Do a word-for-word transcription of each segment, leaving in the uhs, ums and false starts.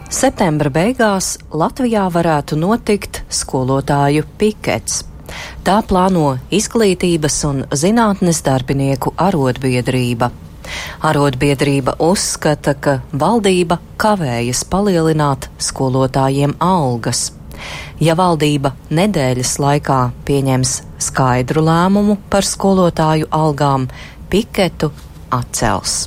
Septembra beigās Latvijā varētu notikt skolotāju pikets. Tā plāno Izglītības un zinātnes darbinieku arotbiedrība. Arotbiedrība uzskata, ka valdība kavējas palielināt skolotājiem algas. Ja valdība nedēļas laikā pieņems skaidru lēmumu par skolotāju algām, piketu atcels.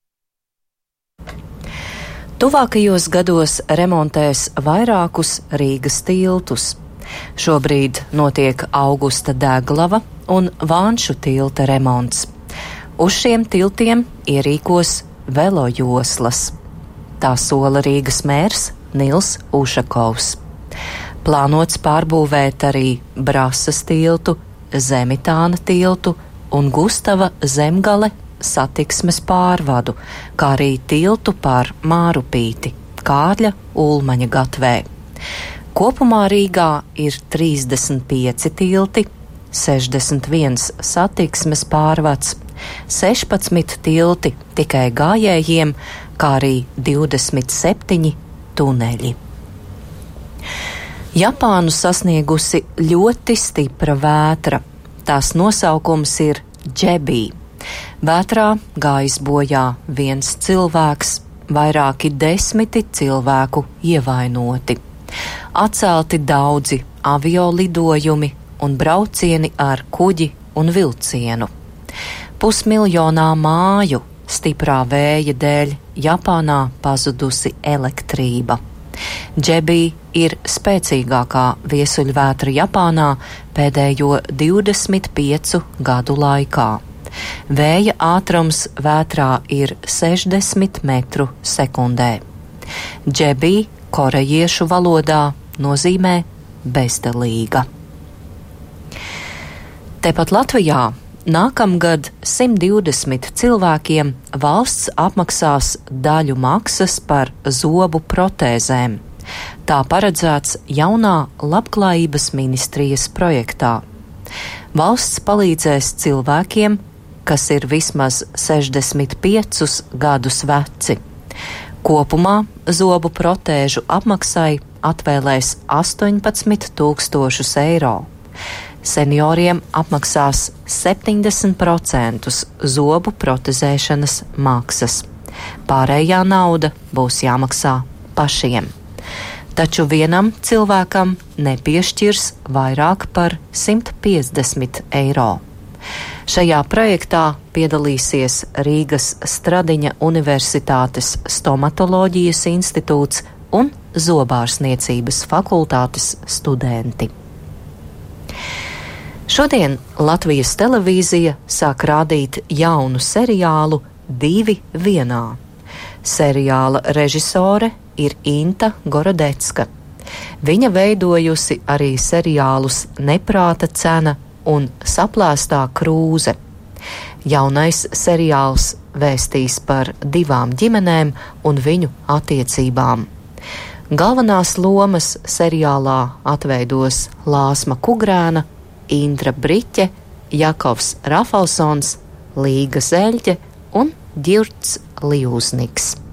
Tuvākajos gados remontēs vairākus Rīgas tiltus. Šobrīd notiek Augusta Deglava un Vānšu tilta remonts. Uz šiem tiltiem ierīkos velojoslas. Tā sola Rīgas mērs Nils Ušakovs. Plānots pārbūvēt arī Brasas tiltu, Zemitāna tiltu un Gustava Zemgale satiksmes pārvadu, kā arī tiltu pār Mārupīti, Kārļa Ulmaņa gatvē. Kopumā Rīgā ir trīsdesmit pieci tilti, sešdesmit viens satiksmes pārvads, sešpadsmit tilti tikai gājējiem, kā arī divdesmit septiņi tuneļi. Japānu sasniegusi ļoti stipra vētra. Tās nosaukums ir Džebī. Vētrā gājis bojā viens cilvēks, vairāki desmiti cilvēku ievainoti. Atcelti daudzi avio lidojumi un braucieni ar kuģi un vilcienu. Pusmiljonā māju stiprā vēja dēļ Japānā pazudusi elektrība. Džebī ir spēcīgākā viesuļvētra Japānā pēdējo divdesmit piecu gadu laikā. Vēja ātrums vētrā ir sešdesmit metru sekundē. Džebī korejiešu valodā nozīmē bezdelīga. Tepat Latvijā nākamgad simt divdesmit cilvēkiem valsts apmaksās daļu maksas par zobu protēzēm. Tā paredzēts jaunā Labklājības ministrijas projektā. Valsts palīdzēs cilvēkiem, kas ir vismaz sešdesmit piecus gadus veci. Kopumā zobu protēžu apmaksai atvēlēs astoņpadsmit tūkstošus eiro. Senioriem apmaksās septiņdesmit procentus zobu protezēšanas maksas. Pārējā nauda būs jāmaksā pašiem. Taču vienam cilvēkam nepiešķirs vairāk par simt piecdesmit eiro. Šajā projektā piedalīsies Rīgas Stradiņa Universitātes stomatoloģijas institūts un zobārstniecības fakultātes studenti. Šodien Latvijas televīzija sāk rādīt jaunu seriālu Divi vienā. Seriāla režisore ir Inta Gorodecka. Viņa veidojusi arī seriālus Neprāta cena un Saplēstā krūze. Jaunais seriāls vēstīs par divām ģimenēm un viņu attiecībām. Galvenās lomas seriālā atveidos Lāsma Kugrēna, Indra Briķe, Jakovs Rafalsons, Līga Zeļģe un Ģirts Lijūzniks.